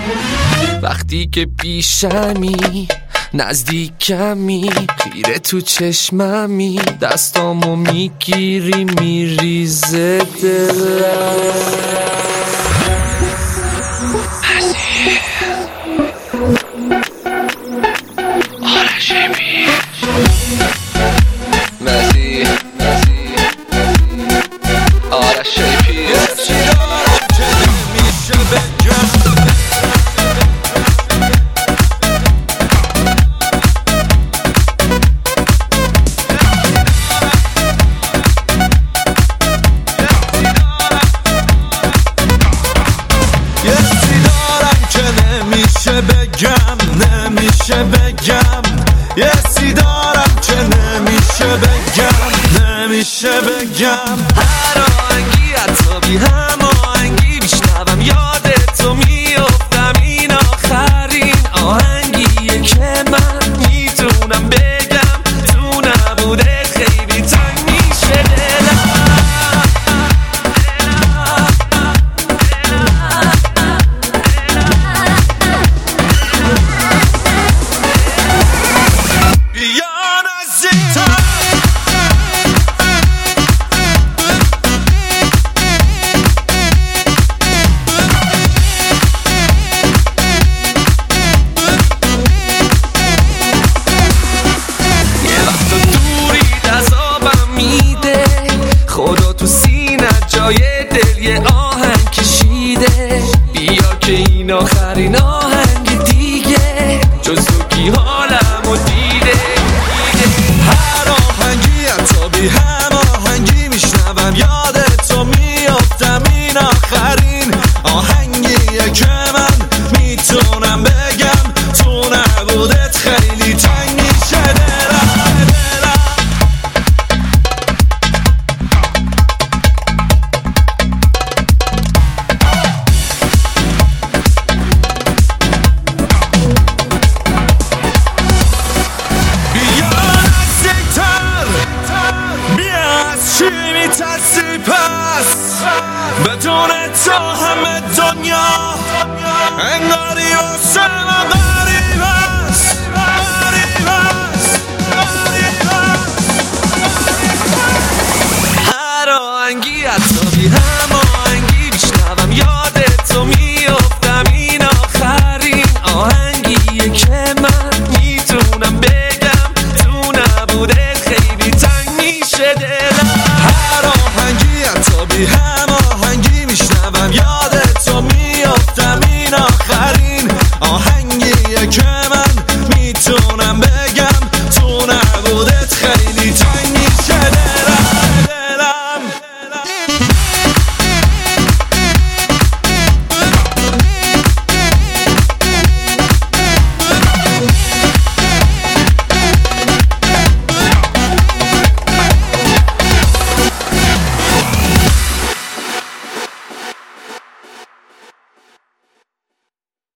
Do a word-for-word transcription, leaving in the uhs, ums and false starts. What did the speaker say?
وقتی که پیشمی نزدیکمی خیره تو چشممی دستامو میگیری میریزه دلم مزی مزی آرش شیپی یه سیدارم که نمیشه بگم یه سیدارم که نمیشه بگم نمیشه بگم یه سیدارم که نمیشه بگم نمیشه بگم هر آهنگی حتی بی هماهنگی میشنوم یادتو میافتم این آخرین آهنگیه که من میتونم بگم تو نبوده خیلی تنگ میشه دلم خدا تو سینه جای دل یه آهنگ کشیده بیا که این آخرین آهنگ دیگه جز تو کی حالمو دیده هر آهنگی حتی بی هم آهنگی میشنوم یادتو میافتم این آخرین آهنگیه که من میتونم بگم تو نبودت خیلی تنگ میشه دلم میترسی پس بدون تو همه دنیا انگاری واسه من غریب است غریب است غریب است هر آهنگی حتی